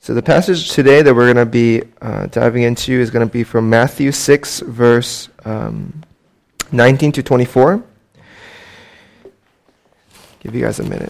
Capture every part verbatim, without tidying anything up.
So the passage today that we're going to be uh, diving into is going to be from Matthew six, verse um, nineteen to twenty-four. Give you guys a minute.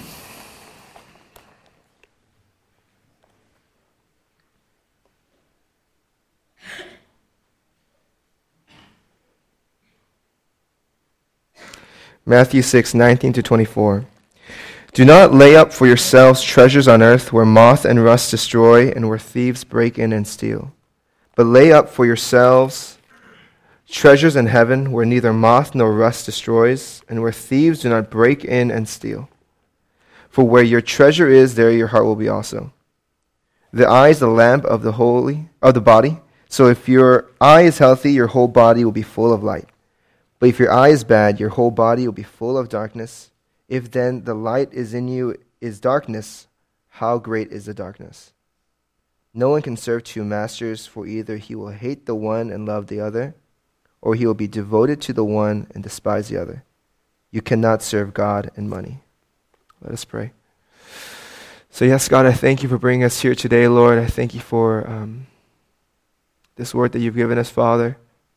Matthew six, nineteen to twenty-four. Do not lay up for yourselves treasures on earth where moth and rust destroy and where thieves break in and steal. But lay up for yourselves treasures in heaven where neither moth nor rust destroys and where thieves do not break in and steal. For where your treasure is, there your heart will be also. The eye is the lamp of the holy of the body. So if your eye is healthy, your whole body will be full of light. But if your eye is bad, your whole body will be full of darkness. If then the light is in you is darkness, how great is the darkness? No one can serve two masters, for either he will hate the one and love the other, or he will be devoted to the one and despise the other. You cannot serve God and money. Let us pray. So yes, God, I thank you for bringing us here today, Lord. I thank you for um, this word that you've given us, Father.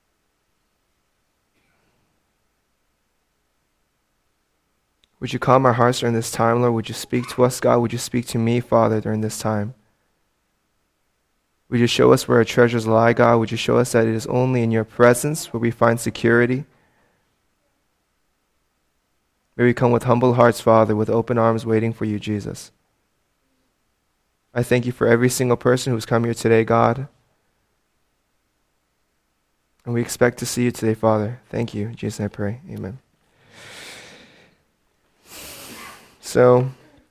Would you calm our hearts during this time, Lord? Would you speak to us, God? Would you speak to me, Father, during this time? Would you show us where our treasures lie, God? Would you show us that it is only in your presence where we find security? May we come with humble hearts, Father, with open arms waiting for you, Jesus. I thank you for every single person who's come here today, God. And we expect to see you today, Father. Thank you. In Jesus' name I pray. Amen. So,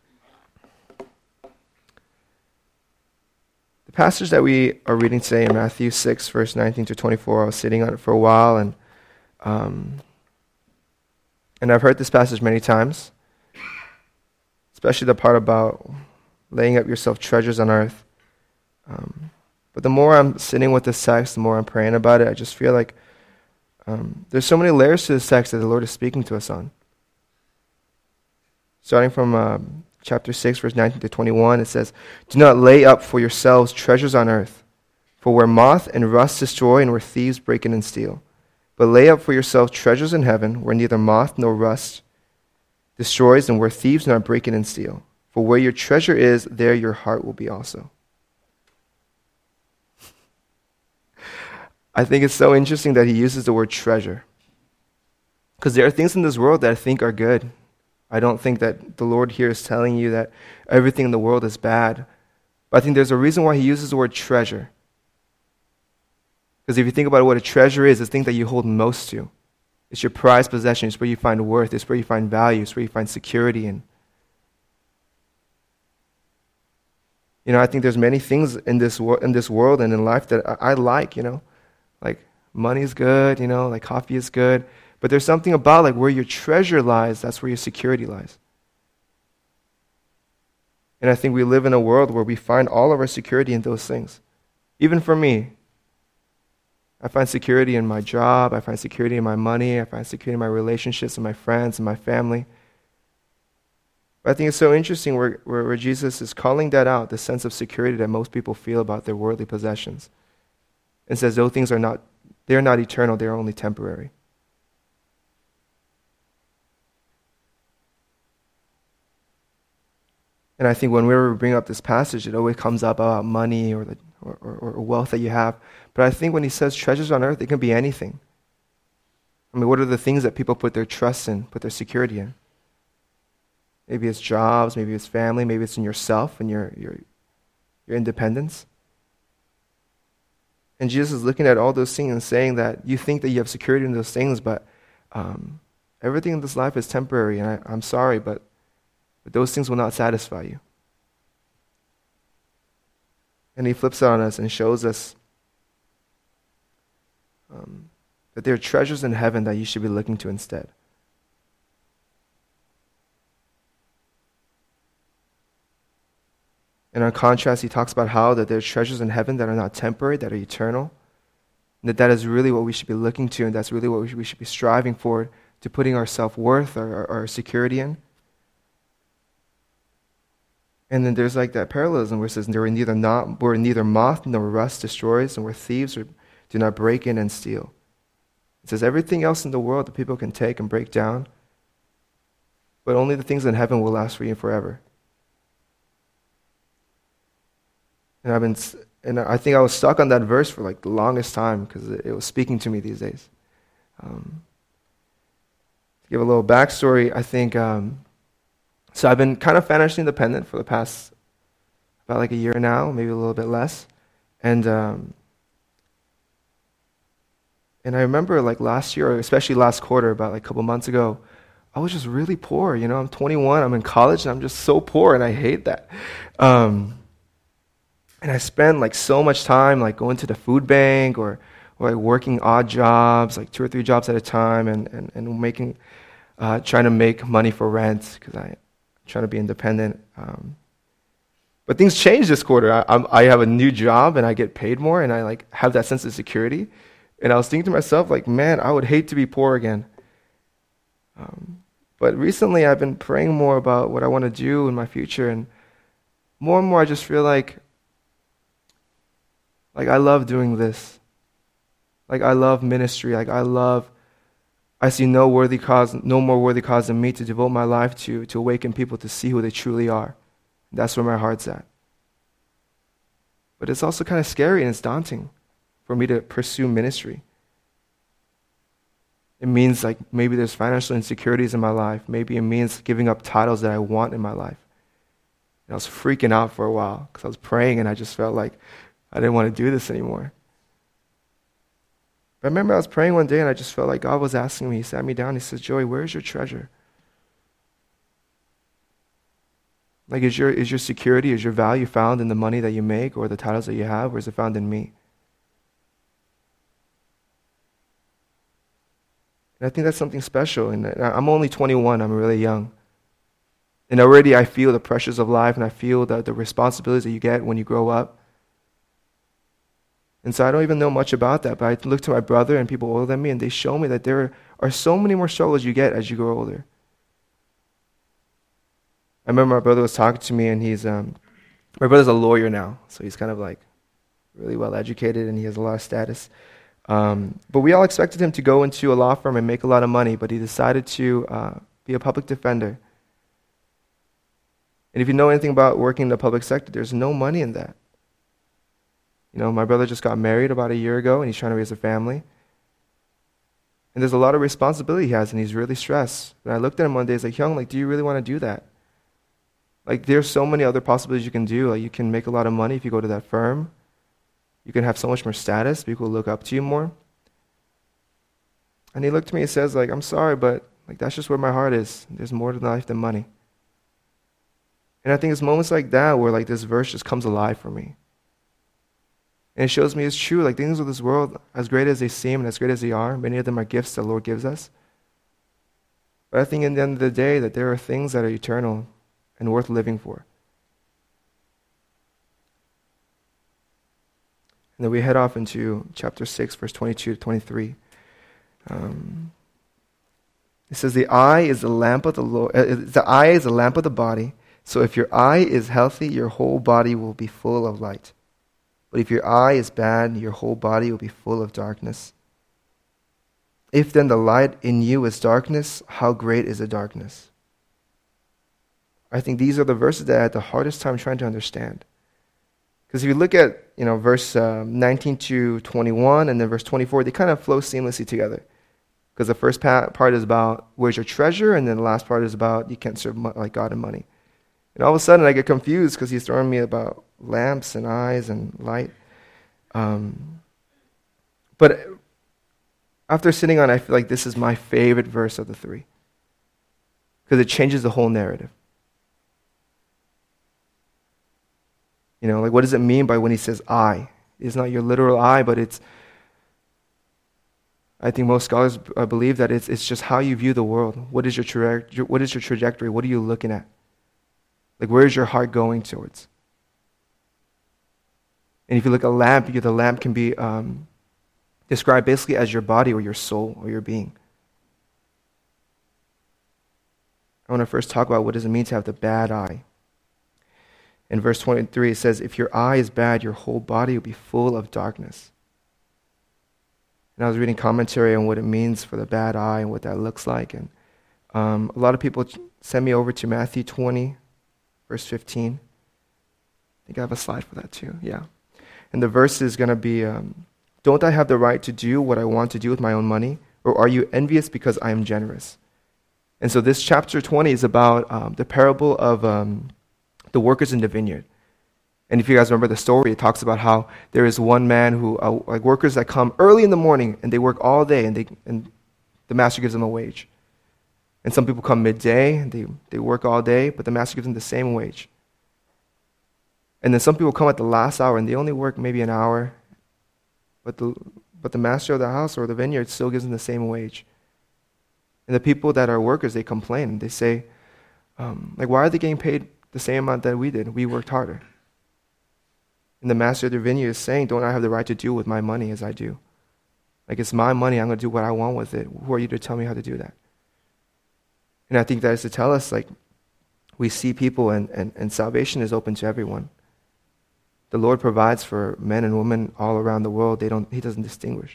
the passage that we are reading today in Matthew six, verse nineteen to twenty-four, I was sitting on it for a while, and um, and I've heard this passage many times, especially the part about laying up yourself treasures on earth. Um, but the more I'm sitting with this text, the more I'm praying about it, I just feel like um, there's so many layers to this text that the Lord is speaking to us on. Starting from um, chapter six, verse nineteen to twenty-one, it says, Do not lay up for yourselves treasures on earth, for where moth and rust destroy and where thieves break in and steal. But lay up for yourselves treasures in heaven, where neither moth nor rust destroys and where thieves do not break in and steal. For where your treasure is, there your heart will be also. I think it's so interesting that he uses the word treasure. Because there are things in this world that I think are good. I don't think that the Lord here is telling you that everything in the world is bad. But I think there's a reason why he uses the word treasure. Because if you think about what a treasure is, it's the thing that you hold most to. It's your prized possession. It's where you find worth. It's where you find value. It's where you find security in. You know, I think there's many things in this wor- in this world and in life that I, I like, you know. Like, money's good, you know, like coffee is good. But there's something about like where your treasure lies, that's where your security lies. And I think we live in a world where we find all of our security in those things. Even for me, I find security in my job, I find security in my money, I find security in my relationships and my friends and my family. But I think it's so interesting where, where, where Jesus is calling that out, the sense of security that most people feel about their worldly possessions. And says those things are not, they're not eternal, they're only temporary. And I think whenever we bring up this passage, it always comes up about money or, the, or, or, or wealth that you have. But I think when he says treasures on earth, it can be anything. I mean, what are the things that people put their trust in, put their security in? Maybe it's jobs, maybe it's family, maybe it's in yourself and your, your, your independence. And Jesus is looking at all those things and saying that you think that you have security in those things, but um, everything in this life is temporary. And I, I'm sorry, but But those things will not satisfy you. And he flips it on us and shows us um, that there are treasures in heaven that you should be looking to instead. And in contrast, he talks about how that there are treasures in heaven that are not temporary, that are eternal. And that that is really what we should be looking to, and that's really what we should, we should be striving for, to putting our self-worth, our, our, our security in. And then there's like that parallelism where it says, "There were neither not where neither moth nor rust destroys, and where thieves are, do not break in and steal." It says everything else in the world that people can take and break down, but only the things in heaven will last for you forever. And I've been, and I think I was stuck on that verse for like the longest time because it, it was speaking to me these days. Um, to give a little backstory, I think. Um, So I've been kind of financially independent for the past about like a year now, maybe a little bit less. And um, and I remember like last year, or especially last quarter, about like a couple months ago, I was just really poor. You know, I'm twenty-one, I'm in college, and I'm just so poor, and I hate that. Um, and I spend like so much time like going to the food bank or or like working odd jobs, like two or three jobs at a time, and and, and making, uh, trying to make money for rent because I. Trying to be independent. Um, but things changed this quarter. I, I'm, I have a new job and I get paid more and I like have that sense of security. And I was thinking to myself, like, man, I would hate to be poor again. Um, but recently I've been praying more about what I want to do in my future, and more and more I just feel like, like I love doing this. Like I love ministry. Like I love I see no worthy cause, no more worthy cause than me to devote my life to, to awaken people to see who they truly are. That's where my heart's at. But it's also kind of scary and it's daunting for me to pursue ministry. It means like maybe there's financial insecurities in my life. Maybe it means giving up titles that I want in my life. And I was freaking out for a while because I was praying and I just felt like I didn't want to do this anymore. I remember I was praying one day and I just felt like God was asking me. He sat me down. He says, "Joey, where's your treasure? Like, is your is your security, is your value found in the money that you make or the titles that you have, or is it found in me?" And I think that's something special. And I'm only twenty-one. I'm really young. And already I feel the pressures of life, and I feel the, the responsibilities that you get when you grow up. And so I don't even know much about that, but I look to my brother and people older than me, and they show me that there are so many more struggles you get as you grow older. I remember my brother was talking to me, and he's, um, my brother's a lawyer now, so he's kind of like really well educated, and he has a lot of status. Um, but we all expected him to go into a law firm and make a lot of money, but he decided to uh, be a public defender. And if you know anything about working in the public sector, there's no money in that. You know, my brother just got married about a year ago, and he's trying to raise a family. And there's a lot of responsibility he has, and he's really stressed. And I looked at him one day, I was like, "Young, like, do you really want to do that? Like, there's so many other possibilities you can do. Like, you can make a lot of money if you go to that firm. You can have so much more status. People will look up to you more." And he looked at me and says, like, "I'm sorry, but like that's just where my heart is. There's more to life than money." And I think it's moments like that where like this verse just comes alive for me. And it shows me it's true. Like things of this world, as great as they seem and as great as they are, many of them are gifts the Lord gives us. But I think in the end of the day that there are things that are eternal and worth living for. And then we head off into chapter six, verse twenty-two to twenty-three. Um, it says, "The eye is the lamp of the Lord. Uh, the eye is the lamp of the body. So if your eye is healthy, your whole body will be full of light. But if your eye is bad, your whole body will be full of darkness. If then the light in you is darkness, how great is the darkness?" I think these are the verses that I had the hardest time trying to understand. Because if you look at, you know, verse um, nineteen to twenty-one and then verse twenty-four, they kind of flow seamlessly together. Because the first part is about where's your treasure, and then the last part is about you can't serve mo- like God and money. And all of a sudden I get confused because he's throwing me about lamps and eyes and light. Um, but after sitting on it, I feel like this is my favorite verse of the three. Because it changes the whole narrative. You know, like what does it mean by when he says eye? It's not your literal eye, but it's, I think most scholars uh, believe that it's it's just how you view the world. What is your tra- what is your trajectory? What are you looking at? Like where is your heart going towards? And if you look at a lamp, you, the lamp can be um, described basically as your body or your soul or your being. I want to first talk about what does it mean to have the bad eye. In verse twenty-three, it says, if your eye is bad, your whole body will be full of darkness. And I was reading commentary on what it means for the bad eye and what that looks like. And um, a lot of people send me over to Matthew twenty, verse fifteen. I think I have a slide for that too. Yeah. And the verse is going to be, um, don't I have the right to do what I want to do with my own money? Or are you envious because I am generous? And so this chapter twenty is about um, the parable of um, the workers in the vineyard. And if you guys remember the story, it talks about how there is one man who, uh, like workers that come early in the morning and they work all day and they and the master gives them a wage. And some people come midday and they, they work all day, but the master gives them the same wage. And then some people come at the last hour and they only work maybe an hour, but the but the master of the house or the vineyard still gives them the same wage. And the people that are workers, they complain. They say, um, like, why are they getting paid the same amount that we did? We worked harder. And the master of the vineyard is saying, don't I have the right to do with my money as I do? Like, it's my money. I'm going to do what I want with it. Who are you to tell me how to do that? And I think that is to tell us, like, we see people and, and, and salvation is open to everyone. The Lord provides for men and women all around the world. They don't, he doesn't distinguish.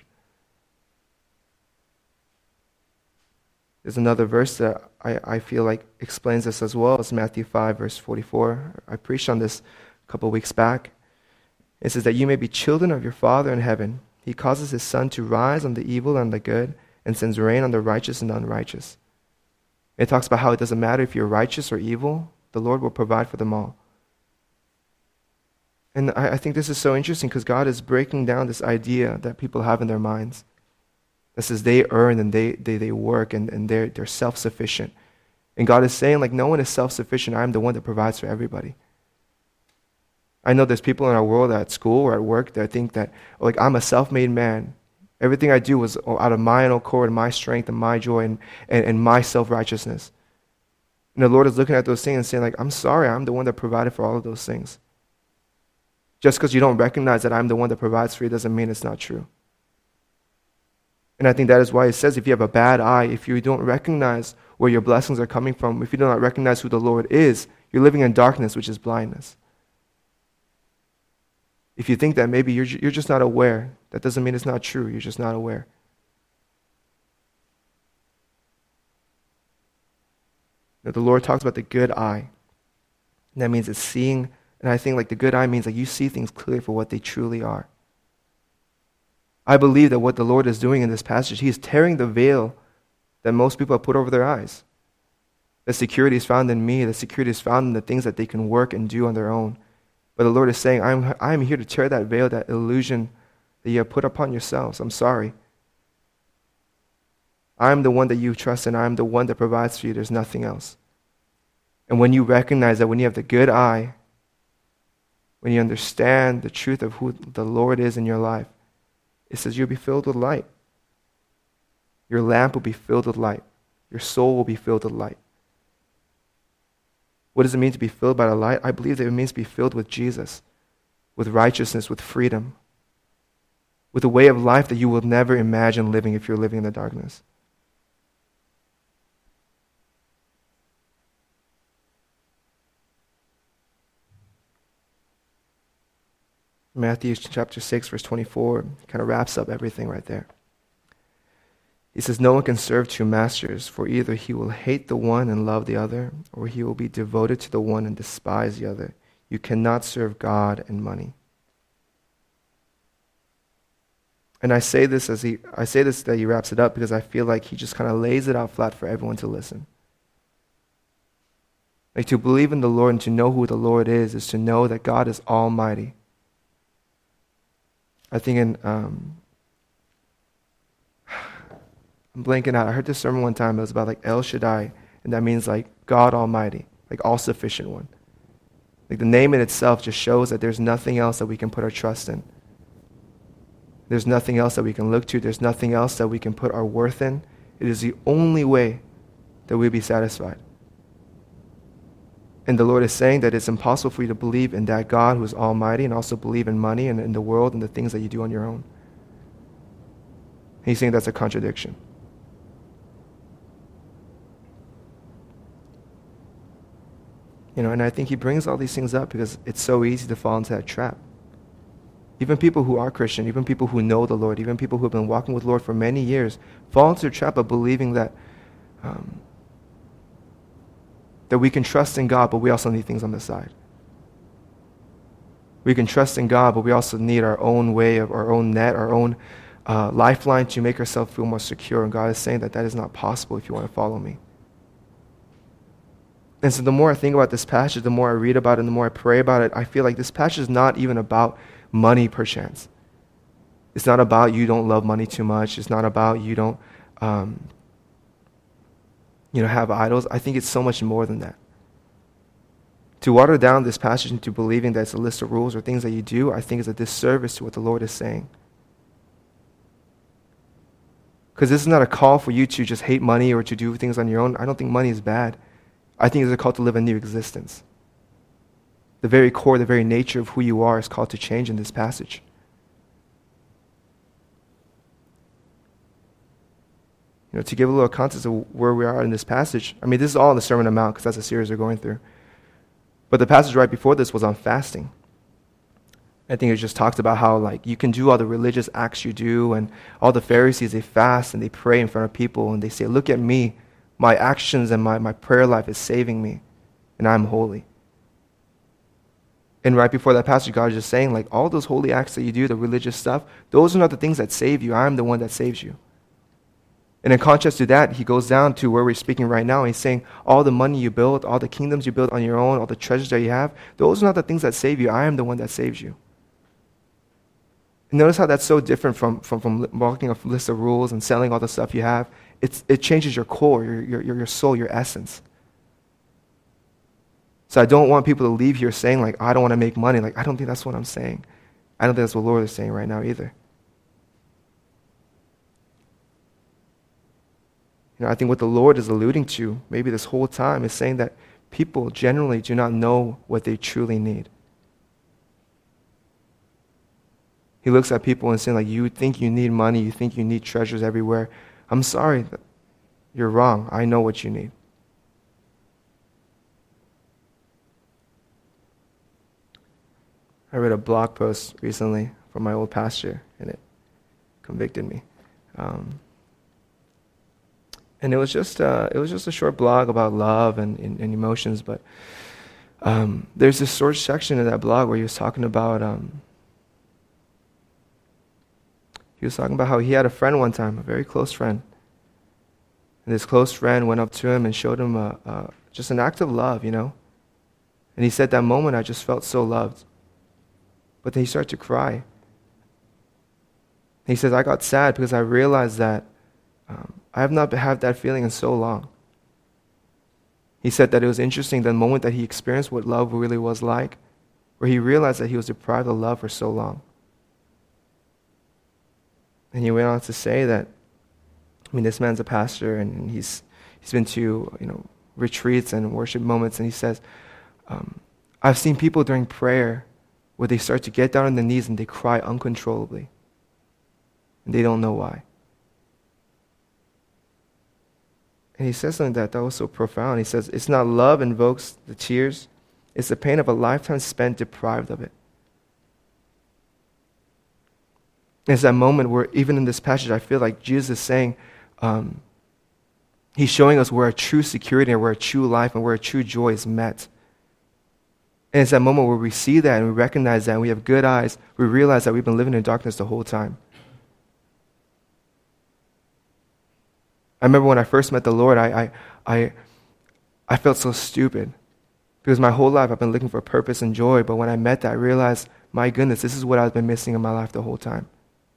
There's another verse that I, I feel like explains this as well. It's Matthew five, verse forty-four. I preached on this a couple of weeks back. It says that you may be children of your Father in heaven. He causes his sun to rise on the evil and the good and sends rain on the righteous and the unrighteous. It talks about how it doesn't matter if you're righteous or evil. The Lord will provide for them all. And I, I think this is so interesting because God is breaking down this idea that people have in their minds. That says they earn and they they, they work and, and they're, they're self-sufficient. And God is saying, like, no one is self-sufficient. I am the one that provides for everybody. I know there's people in our world at school or at work that think that, like, I'm a self-made man. Everything I do was out of my own accord and my strength and my joy and, and, and my self-righteousness. And the Lord is looking at those things and saying, like, I'm sorry, I'm the one that provided for all of those things. Just because you don't recognize that I'm the one that provides for you doesn't mean it's not true. And I think that is why it says if you have a bad eye, if you don't recognize where your blessings are coming from, if you do not recognize who the Lord is, you're living in darkness, which is blindness. If you think that maybe you're, you're just not aware, that doesn't mean it's not true. You're just not aware. Now, the Lord talks about the good eye. And that means it's seeing, and I think like the good eye means like you see things clearly for what they truly are. I believe that what the Lord is doing in this passage, he is tearing the veil that most people have put over their eyes. The security is found in me. The security is found in the things that they can work and do on their own. But the Lord is saying, I'm, I'm here to tear that veil, that illusion that you have put upon yourselves. I'm sorry. I'm the one that you trust and I'm the one that provides for you. There's nothing else. And when you recognize that, when you have the good eye, when you understand the truth of who the Lord is in your life, it says you'll be filled with light. Your lamp will be filled with light. Your soul will be filled with light. What does it mean to be filled by the light? I believe that it means to be filled with Jesus, with righteousness, with freedom, with a way of life that you will never imagine living if you're living in the darkness. Matthew chapter six, verse twenty-four kind of wraps up everything right there. He says, no one can serve two masters, for either he will hate the one and love the other, or he will be devoted to the one and despise the other. You cannot serve God and money. And I say this as he I say this that he wraps it up because I feel like he just kind of lays it out flat for everyone to listen. Like, to believe in the Lord and to know who the Lord is is to know that God is almighty. I think in, um, I'm blanking out. I heard this sermon one time. It was about like El Shaddai, and that means like God Almighty, like all-sufficient one. Like the name in itself just shows that there's nothing else that we can put our trust in. There's nothing else that we can look to. There's nothing else that we can put our worth in. It is the only way that we'll be satisfied. And the Lord is saying that it's impossible for you to believe in that God who is almighty and also believe in money and in the world and the things that you do on your own. He's saying that's a contradiction. You know, and I think he brings all these things up because it's so easy to fall into that trap. Even people who are Christian, even people who know the Lord, even people who have been walking with the Lord for many years, fall into the trap of believing that um, that we can trust in God, but we also need things on the side. We can trust in God, but we also need our own way, of our own net, our own uh, lifeline to make ourselves feel more secure. And God is saying that that is not possible if you want to follow me. And so the more I think about this passage, the more I read about it, and the more I pray about it, I feel like this passage is not even about money, perchance. It's not about you don't love money too much. It's not about you don't, um, you know, have idols. I think it's so much more than that. To water down this passage into believing that it's a list of rules or things that you do, I think is a disservice to what the Lord is saying. Because this is not a call for you to just hate money or to do things on your own. I don't think money is bad. I think it's a call to live a new existence. The very core, the very nature of who you are is called to change in this passage. You know, to give a little context of where we are in this passage, I mean, this is all in the Sermon on the Mount because that's the series we're going through. But the passage right before this was on fasting. I think it just talks about how, like, you can do all the religious acts you do, and all the Pharisees, they fast and they pray in front of people, and they say, look at me. My actions and my, my prayer life is saving me, and I'm holy. And right before that passage, God is just saying, like, all those holy acts that you do, the religious stuff, those are not the things that save you. I'm the one that saves you. And in contrast to that, he goes down to where we're speaking right now. And he's saying, all the money you build, all the kingdoms you build on your own, all the treasures that you have, those are not the things that save you. I am the one that saves you. And notice how that's so different from, from, from walking a list of rules and selling all the stuff you have. It's, it changes your core, your, your, your soul, your essence. So I don't want people to leave here saying, like, I don't want to make money. Like, I don't think that's what I'm saying. I don't think that's what the Lord is saying right now either. You know, I think what the Lord is alluding to, maybe this whole time, is saying that people generally do not know what they truly need. He looks at people and saying, like, you think you need money, you think you need treasures everywhere. I'm sorry, you're wrong. I know what you need. I read a blog post recently from my old pastor, and it convicted me. Um, and it was just uh, it was just a short blog about love and, and, and emotions, but um, there's this short section in that blog where he was talking about um, he was talking about how he had a friend one time, a very close friend, and this close friend went up to him and showed him a, a, just an act of love, you know. And he said, that moment I just felt so loved. But then he started to cry. He says, I got sad because I realized that um, I have not had that feeling in so long. He said that it was interesting the moment that he experienced what love really was like, where he realized that he was deprived of love for so long. And he went on to say that, I mean, this man's a pastor, and he's he's been to, you know, retreats and worship moments, and he says, um, I've seen people during prayer where they start to get down on their knees and they cry uncontrollably. And they don't know why. And he says something that, that was so profound. He says, it's not love invokes the tears, it's the pain of a lifetime spent deprived of it. It's that moment where, even in this passage, I feel like Jesus is saying, um, he's showing us where our true security and where our true life and where our true joy is met. And it's that moment where we see that and we recognize that and we have good eyes. We realize that we've been living in darkness the whole time. I remember when I first met the Lord, I, I, I, I felt so stupid. Because my whole life I've been looking for purpose and joy. But when I met that, I realized, my goodness, this is what I've been missing in my life the whole time.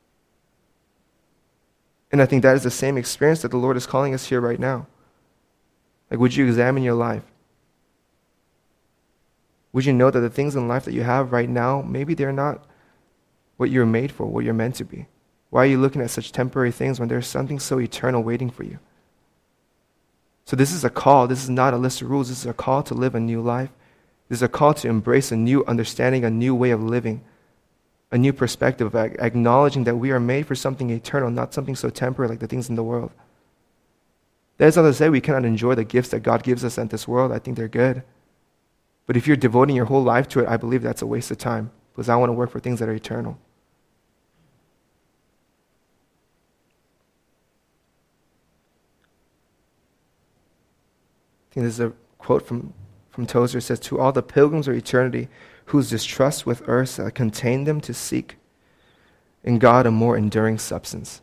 And I think that is the same experience that the Lord is calling us here right now. Like, would you examine your life? Would you know that the things in life that you have right now, maybe they're not what you're made for, what you're meant to be? Why are you looking at such temporary things when there's something so eternal waiting for you? So this is a call. This is not a list of rules. This is a call to live a new life. This is a call to embrace a new understanding, a new way of living, a new perspective, of acknowledging that we are made for something eternal, not something so temporary like the things in the world. That is not to say we cannot enjoy the gifts that God gives us in this world. I think they're good. But if you're devoting your whole life to it, I believe that's a waste of time, because I want to work for things that are eternal. I think this is a quote from, from Tozer. It says, "To all the pilgrims of eternity, whose distrust with earth uh, contained them to seek in God a more enduring substance."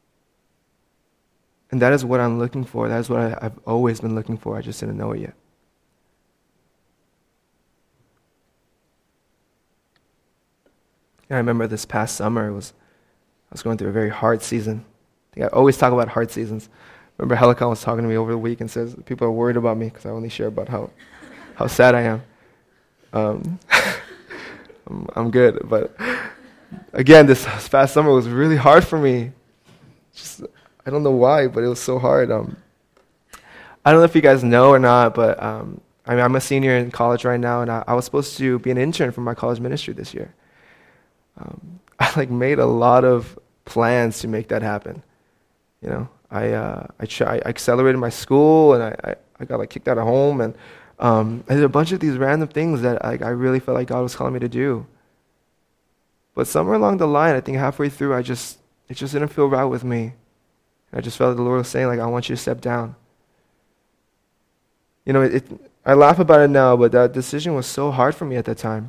And that is what I'm looking for. That is what I, I've always been looking for. I just didn't know it yet. And I remember this past summer, it was I was going through a very hard season. I think I always talk about hard seasons. Remember Helicon was talking to me over the week and says, people are worried about me because I only share about how, how sad I am. Um, I'm, I'm good, but again, this past summer was really hard for me. Just, I don't know why, but it was so hard. Um, I don't know if you guys know or not, but um, I mean, I'm a senior in college right now, and I, I was supposed to be an intern for my college ministry this year. Um, I like made a lot of plans to make that happen. You know, I uh, I, try, I accelerated my school, and I, I, I got like kicked out of home, and um, I did a bunch of these random things that like I really felt like God was calling me to do. But somewhere along the line, I think halfway through, I just it just didn't feel right with me. I just felt like the Lord was saying, like, I want you to step down. You know, it, it, I laugh about it now, but that decision was so hard for me at that time.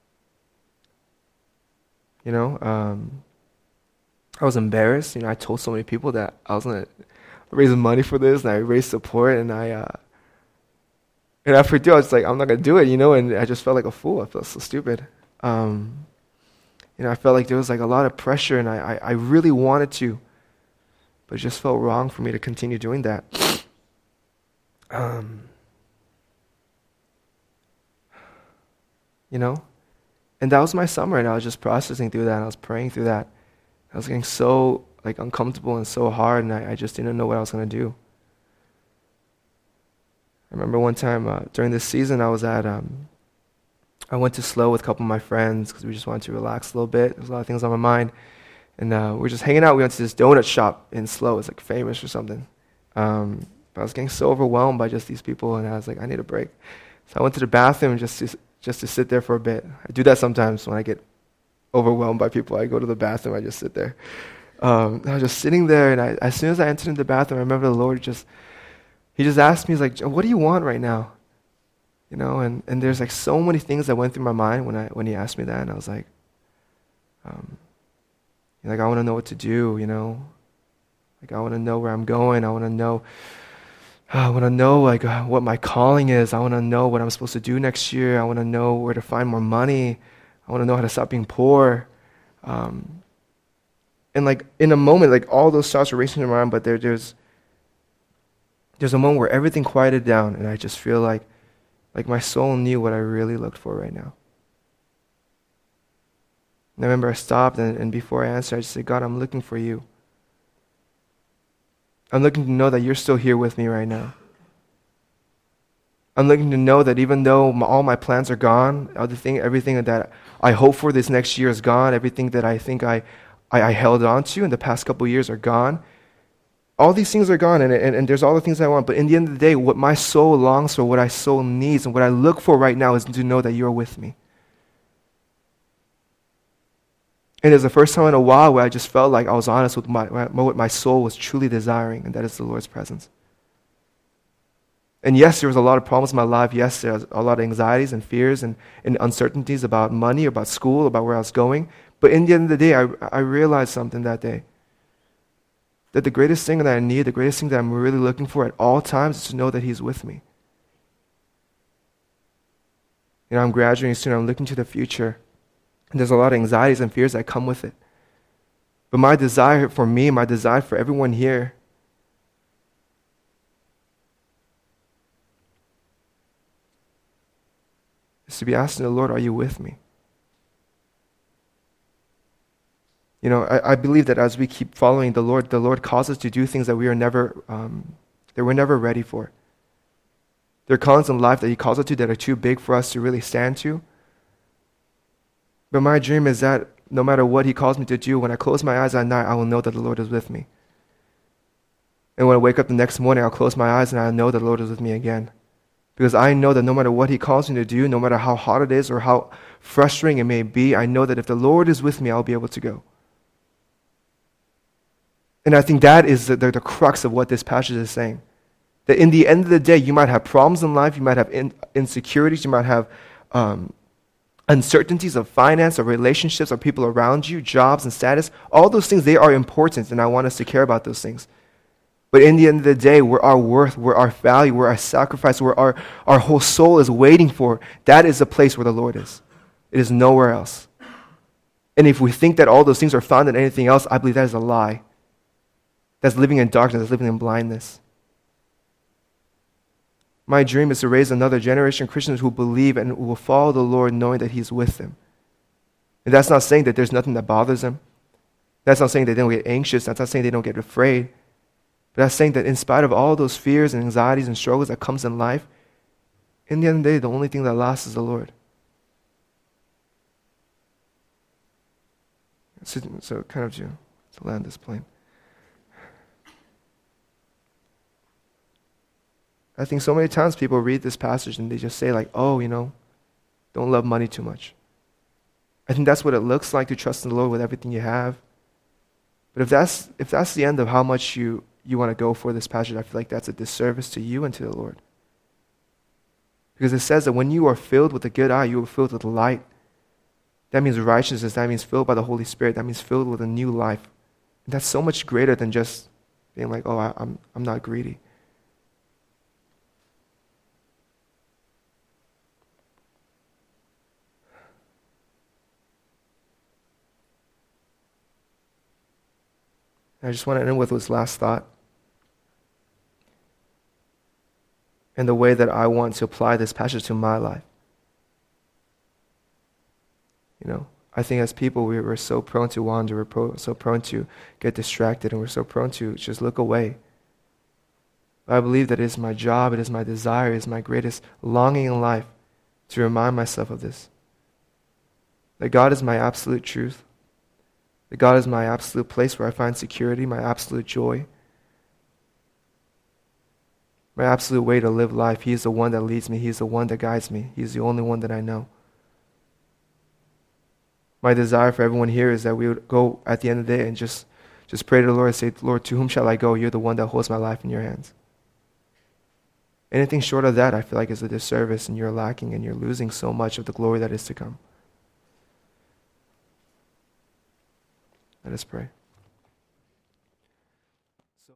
You know, um, I was embarrassed. You know, I told so many people that I was going to raise money for this, and I raised support, and I, uh, and after I do, I was like, I'm not going to do it, you know, and I just felt like a fool. I felt so stupid. Um, you know, I felt like there was like a lot of pressure, and I, I, I really wanted to, but it just felt wrong for me to continue doing that. Um, you know, and that was my summer, and I was just processing through that, and I was praying through that. I was getting so like uncomfortable and so hard, and I, I just didn't know what I was going to do. I remember one time uh, during this season, I was at, um, I went to SLO with a couple of my friends because we just wanted to relax a little bit. There's a lot of things on my mind. And uh, we were just hanging out. We went to this donut shop in SLO. It's like famous or something. Um, but I was getting so overwhelmed by just these people, and I was like, I need a break. So I went to the bathroom just to, just to sit there for a bit. I do that sometimes when I get overwhelmed by people. I go to the bathroom, I just sit there. Um, I was just sitting there, and I, as soon as I entered into the bathroom, I remember the Lord just, he just asked me, he's like, what do you want right now? You know, and, and there's like so many things that went through my mind when I when he asked me that, and I was like, um, like, I want to know what to do, you know? Like, I want to know where I'm going. I want to know, uh, I want to know, like, uh, what my calling is. I want to know what I'm supposed to do next year. I want to know where to find more money. I want to know how to stop being poor. Um, and, like, in a moment, like, all those thoughts were racing around, but there, there's, there's a moment where everything quieted down, and I just feel like, like my soul knew what I really looked for right now. And I remember I stopped, and, and before I answered, I just said, God, I'm looking for you. I'm looking to know that you're still here with me right now. I'm looking to know that even though my, all my plans are gone, everything, everything that I hope for this next year is gone, everything that I think I, I, I held on to in the past couple of years are gone. All these things are gone, and, and, and there's all the things I want, but in the end of the day, what my soul longs for, what my soul needs, and what I look for right now is to know that you're with me. And it's the first time in a while where I just felt like I was honest with my, what my soul was truly desiring, and that is the Lord's presence. And yes, there was a lot of problems in my life. Yes, there was a lot of anxieties and fears and, and uncertainties about money, about school, about where I was going. But in the end of the day, I, I realized something that day. That the greatest thing that I need, the greatest thing that I'm really looking for at all times is to know that He's with me. You know, I'm graduating soon. I'm looking to the future. And there's a lot of anxieties and fears that come with it. But my desire for me, my desire for everyone here, is to be asking the Lord, are you with me? You know, I, I believe that as we keep following the Lord, the Lord calls us to do things that we are never, um, that we're never ready for. There are callings in life that He calls us to that are too big for us to really stand to. But my dream is that no matter what He calls me to do, when I close my eyes at night, I will know that the Lord is with me. And when I wake up the next morning, I'll close my eyes and I'll know that the Lord is with me again. Because I know that no matter what he calls me to do, no matter how hard it is or how frustrating it may be, I know that if the Lord is with me, I'll be able to go. And I think that is the, the, the crux of what this passage is saying. That in the end of the day, you might have problems in life, you might have in, insecurities, you might have um, uncertainties of finance or relationships or people around you, jobs and status. All those things, they are important, and I want us to care about those things. But in the end of the day, where our worth, where our value, where our sacrifice, where our, our whole soul is waiting for, that is the place where the Lord is. It is nowhere else. And if we think that all those things are found in anything else, I believe that is a lie. That's living in darkness, that's living in blindness. My dream is to raise another generation of Christians who believe and who will follow the Lord knowing that He's with them. And that's not saying that there's nothing that bothers them. That's not saying that they don't get anxious. That's not saying they don't get afraid. But that's saying that in spite of all those fears and anxieties and struggles that comes in life, in the end of the day, the only thing that lasts is the Lord. So, so kind of to, to land this plane. I think so many times people read this passage and they just say like, oh, you know, don't love money too much. I think that's what it looks like to trust in the Lord with everything you have. But if that's if that's the end of how much you, you want to go for this passage, I feel like that's a disservice to you and to the Lord. Because it says that when you are filled with a good eye, you are filled with light. That means righteousness. That means filled by the Holy Spirit. That means filled with a new life. And that's so much greater than just being like, oh, I, I'm I'm not greedy. I just want to end with this last thought. And the way that I want to apply this passage to my life. You know, I think as people, we, we're so prone to wander, we're pro, so prone to get distracted, and we're so prone to just look away. But I believe that it is my job, it is my desire, it is my greatest longing in life to remind myself of this. That God is my absolute truth. That God is my absolute place where I find security, my absolute joy, my absolute way to live life. He is the one that leads me. He is the one that guides me. He is the only one that I know. My desire for everyone here is that we would go at the end of the day and just, just pray to the Lord and say, Lord, to whom shall I go? You're the one that holds my life in your hands. Anything short of that, I feel like is a disservice, and you're lacking and you're losing so much of the glory that is to come. Let us pray.